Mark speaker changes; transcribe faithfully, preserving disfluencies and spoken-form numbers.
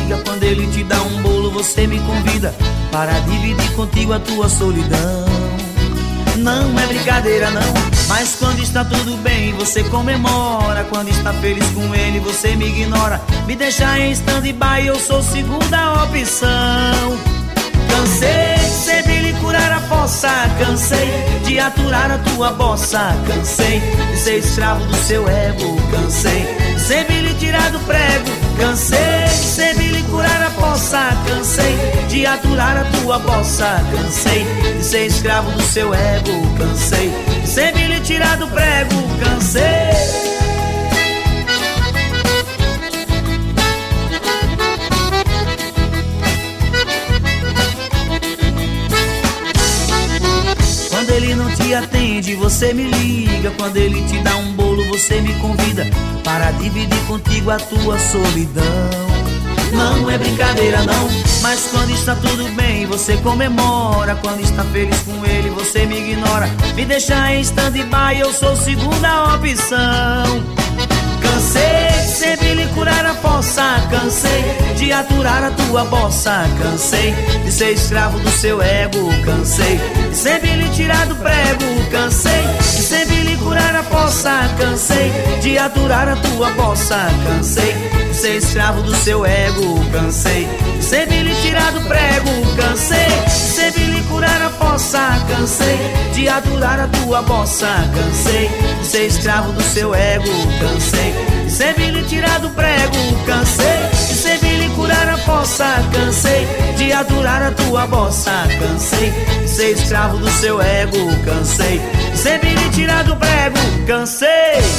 Speaker 1: liga, quando ele te dá um bolo você me convida para dividir contigo a tua solidão. Não é brincadeira não, mas quando está tudo bem você comemora. Quando está feliz com ele você me ignora. Me deixa em stand-by, eu sou segunda opção. Cansei de sempre lhe curar a fossa, cansei de aturar a tua bossa, cansei de ser escravo do seu ego, cansei de sempre lhe tirar do prego, cansei de sempre lhe curar a fossa, cansei de aturar a tua bossa, cansei de ser escravo do seu ego, cansei de sempre lhe tirar do prego, cansei. Quando ele não te atende, você me liga. Quando ele te dá um bolo, você me convida para dividir contigo a tua solidão. Não é brincadeira não, mas quando está tudo bem, você comemora. Quando está feliz com ele, você me ignora. Me deixa em stand-by, eu sou segunda opção. Cansei de sempre lhe curar a fossa, cansei de aturar a tua bossa, cansei de ser escravo do seu ego, cansei de sempre lhe tirar do prego, cansei de sempre lhe curar a fossa, cansei de aturar a tua bossa, cansei de ser escravo do seu ego, cansei de sempre lhe tirar do prego, cansei de sempre lhe curar a fossa, cansei de aturar a tua bossa, cansei de ser escravo do seu ego, cansei de sempre lhe tirar do prego, cansei de sempre lhe curar a fossa, cansei de aturar a tua bossa, cansei de ser escravo do seu ego, cansei de sempre lhe tirar do prego, cansei.